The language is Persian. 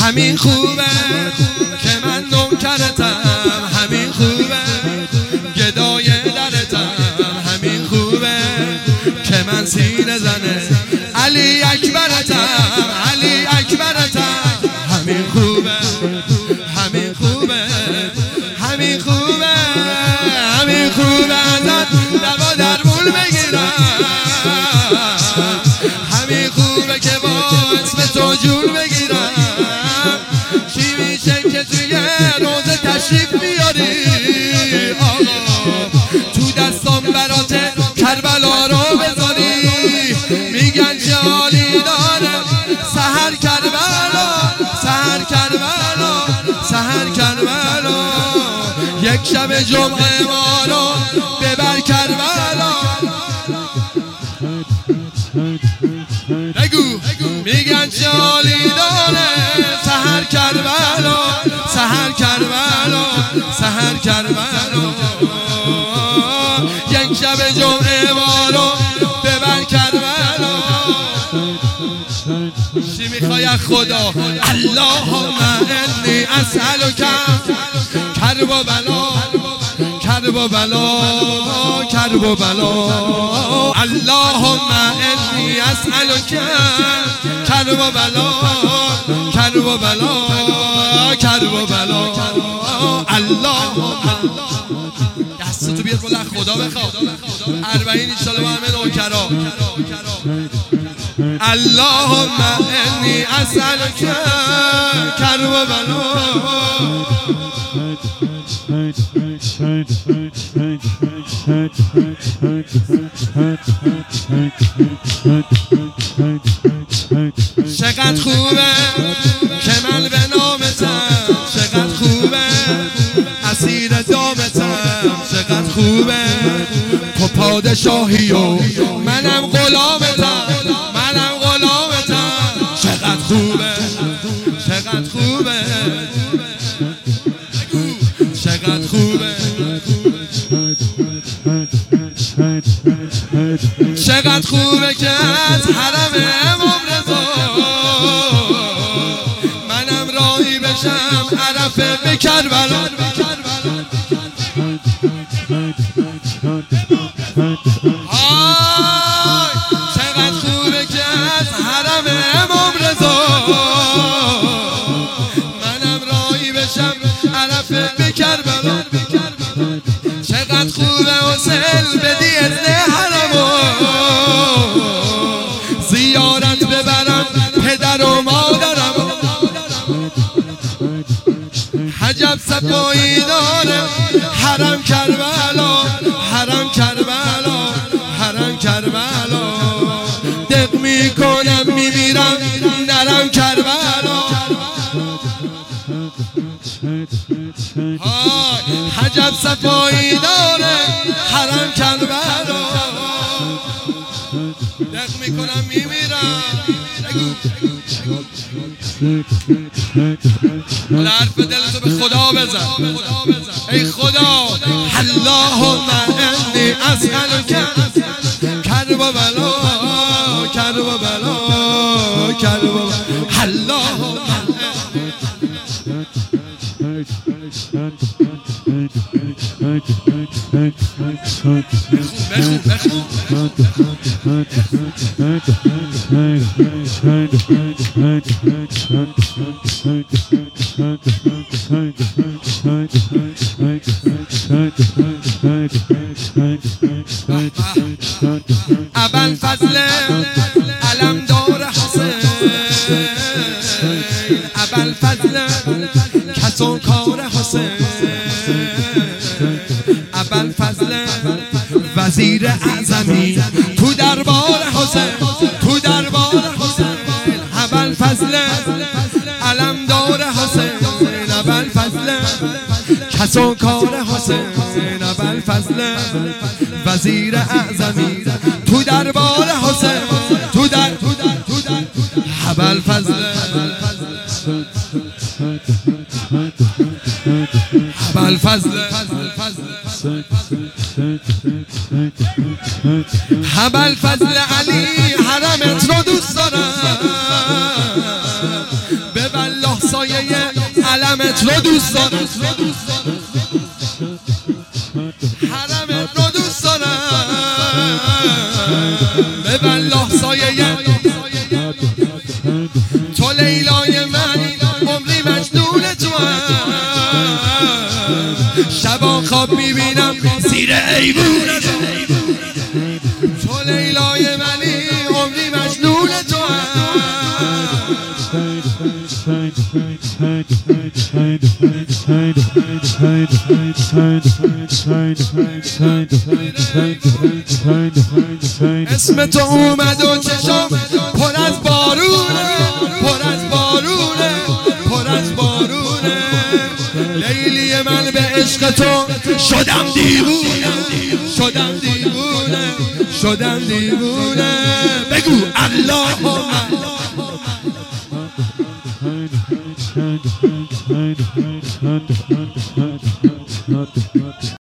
همین خوبه که من نوکرتم، همین خوبه گدای درتم، همین خوبه که من سینه زنه علی اکبرتم، علی اکبرتم، همین خوبه، همین خوبه، همین خوبه، همین خوبه ازت دوا درمون بگیرم، همین خوبه که با اسم تو جون بگیرم. چی میشه که توی روزه تشریف بیاری آقا، تو دستام برات کربلا رو بذاری، میگن چه حالی داره سحر کربلا، سحر کربلا، سحر کربلا، یک شب جمعه ما رو ببر کربلا. بگو میگن چه حالی داره سحر کربلا، سحر کربلا، سحر کربلا، یک شب جمعه ما رو ببر کربلا. چی میخوای خدا؟ اللهم انی اسألک کرب و بلا، کرب و بلا، کرب و بلا، اللهم انی اسألک کرب و بلا، کرب و بلا، کرب و بلا، اللهم دستتو بیار بلند خدا بخواه 40 انشالله با همه نوکرا. اللهم انی اسألک کرب و بلا. چقدر خوبه که من به نامتم، چقدر خوبه اسیر دامتم، چقدر خوبه تو پادشاهی و منم غلامتم، منم غلامتم، چقدر خوبه، چقدر خوبه، چقدر خوبه، چقدر خوبه که از حرم امام رضا منم راهی بشم عرفه به کربلا. چقدر خوبه که از حرم امام رضا منم راهی بشم عرفه به کربلا. چقدر خوبه حسین بدی اذن حرمو زیارت ببرم پدر و مادرم، حجب صفایی داره حرم کربلا، حرم کربلا، حرم کربلا، دق میکنم میمیرم نرم کربلا. حجب صفایی داره حرم کربلا، دق میکنم میمیرم. حالا حرف دلتو به خدا بزن، ای خدا اللهم انی اسألک کرب و بلا، کرب و بلا، کرب و بلا، اللهم ابوالفضل علمدار حسین، ابوالفضل کس و کار حسین، ابوالفضل وزیر اعظمی تو دربار حسین، تو دربار حسین، ابوالفضل علمدار حسین، ابوالفضل کس و کار حسین، ابوالفضل وزیر اعظمی تو دربار حسین، تو در ابوالفضل، ابوالفضل، ابوالفضل علی حرمت رو دوست دارم، به والله الله سایه علمت رو دوست دارم، حرمت رو دوست دارم، به والله سایه تو لیلای من، عمری مجنون تو هم، شبا خواب میبینم زیر ایوون تو لیلای منی، عمری مجنون تو هم. اسم تو اومد و چشم پر از بارونه، پر از بارونه، پر از بارونه، لیلی من به عشق تو شدم دیوونه، شدم دیوونه، شدم دیوونه. بگو اللهم